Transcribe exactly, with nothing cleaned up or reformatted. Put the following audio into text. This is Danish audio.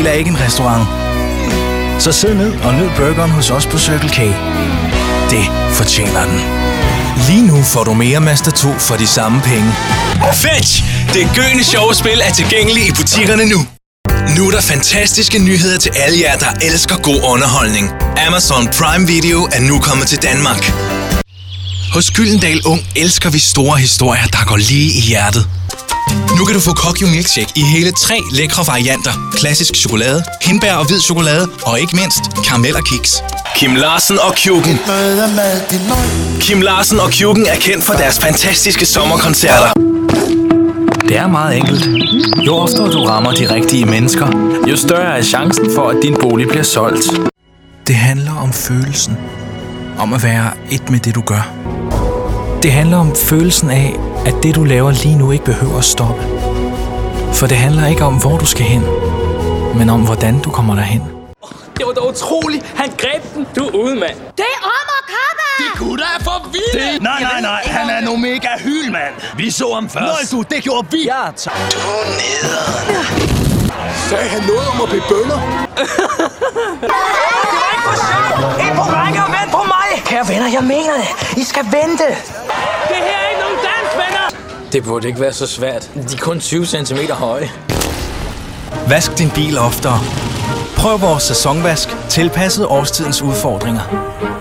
bil er ikke en restaurant. Så sid ned og nyd burgeren hos os på Circle K. Det fortjener den. Lige nu får du mere Mazda to for de samme penge. Fetch! Det gøende sjove spil er tilgængeligt i butikkerne nu. Nu er der fantastiske nyheder til alle jer, der elsker god underholdning. Amazon Prime Video er nu kommet til Danmark. Hos Gyldendal Ung elsker vi store historier, der går lige i hjertet. Nu kan du få Kokyo Milkshake i hele tre lækre varianter. Klassisk chokolade, hindbær og hvid chokolade, og ikke mindst karamel og kiks. Kim Larsen og Kjuken. Kim Larsen og Kjuken er kendt for deres fantastiske sommerkoncerter. Det er meget enkelt. Jo oftere du rammer de rigtige mennesker, jo større er chancen for, at din bolig bliver solgt. Det handler om følelsen. Om at være et med det, du gør. Det handler om følelsen af, at det, du laver lige nu, ikke behøver at stoppe. For det handler ikke om, hvor du skal hen, men om, hvordan du kommer derhen. Det var da utroligt. Han greb den. Du er ude, mand. Det er Omar Kappa! De gutter er for vilde! Det... Nej, nej, nej. Han er en omega hyld, mand. Vi så ham først. Nej, du. Det gjorde vi. Ja, tak. Du er nederen. Sagde han noget om at blive bønner? Ind på række og vent på mig! Kære venner, jeg mener det. I skal vente. Det her er ikke nogen dans, venner! Det burde ikke være så svært. De er kun tyve centimeter høje. Vask din bil oftere. Prøv vores sæsonvask, tilpasset årstidens udfordringer.